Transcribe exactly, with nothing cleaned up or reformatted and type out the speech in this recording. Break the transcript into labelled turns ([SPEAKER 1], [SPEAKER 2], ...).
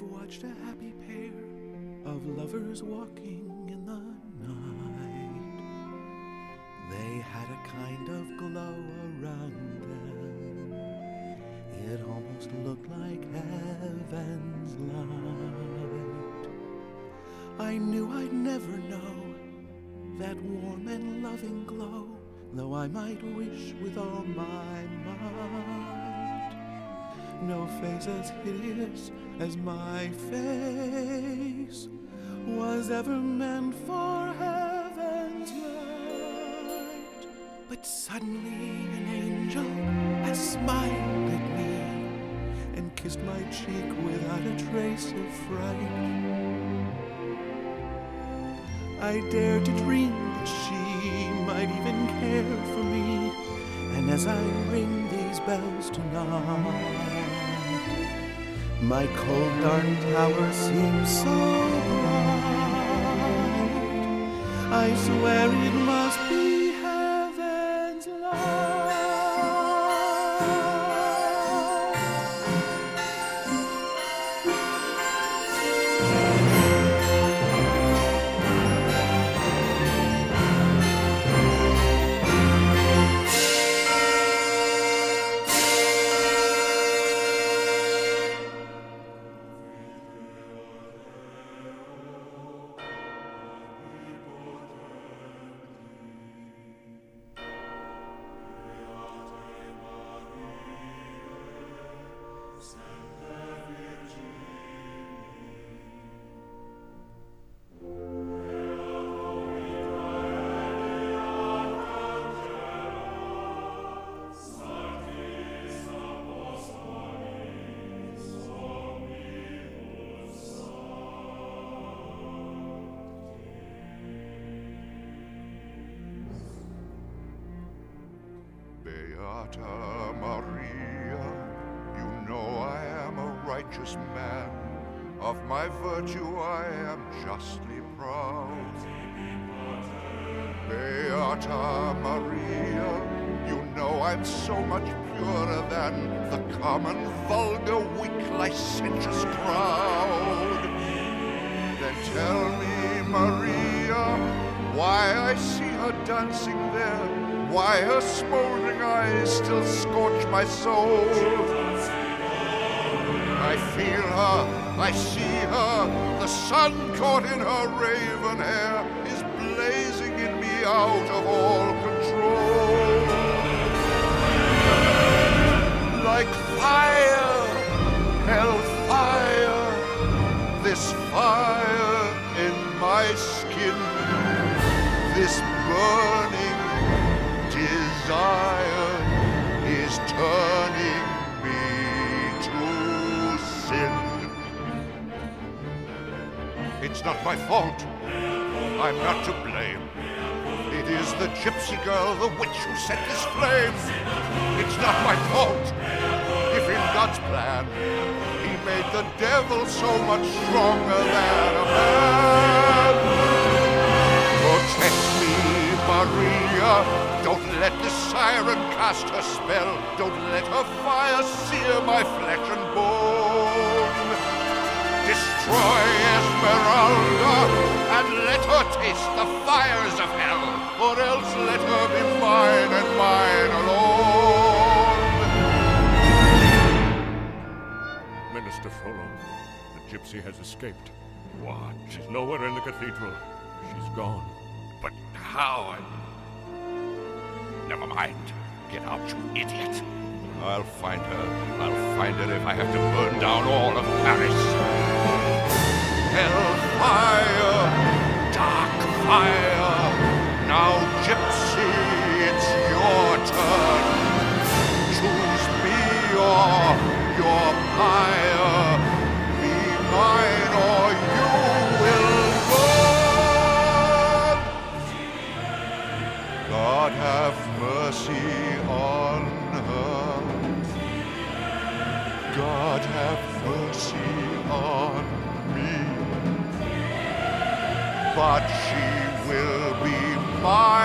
[SPEAKER 1] watched a happy pair of lovers walking in the night. They had a kind of glow around them. It almost looked like heaven's light. I knew I'd never know that warm and loving glow, though I might wish with all my might. No face as hideous as my face was ever meant for heaven's light. But suddenly an angel has smiled at me and kissed my cheek without a trace of fright. I dare to dream that she might even care for me, and as I ring these bells tonight, my cold dark tower seems so bright. I swear it must be heaven's light.
[SPEAKER 2] Beata Maria, you know I am a righteous man. Of my virtue I am justly proud. Beata Maria, you know I'm so much purer than the common, vulgar, weak, licentious crowd. Then tell me, Maria, why I see her dancing there, why her smoldering eyes still scorch my soul. I feel her, I see her, the sun caught in her raven hair is blazing in me out of all control. Like fire, hell fire, this fire in my skin, this burning desire is turning me to sin. It's not my fault. I'm not to blame. It is the gypsy girl, the witch, who set this flame. It's not my fault. If in God's plan he made the devil so much stronger than a man. Protect me, Maria. Don't let the siren cast her spell. Don't let her fire sear my flesh and bone. Destroy Esmeralda and let her taste the fires of hell, or else let her be mine and mine alone.
[SPEAKER 3] Minister Frollo, the gypsy has escaped. What? She's nowhere in the cathedral. She's gone.
[SPEAKER 2] But how? Never mind. Get out, you idiot. I'll find her. I'll find her if I have to burn down all of Paris. Hellfire, dark fire. Now, gypsy, it's your turn. Choose me or your pyre. Be mine or you will burn. God have mercy on her. God have mercy on me. But she will be mine.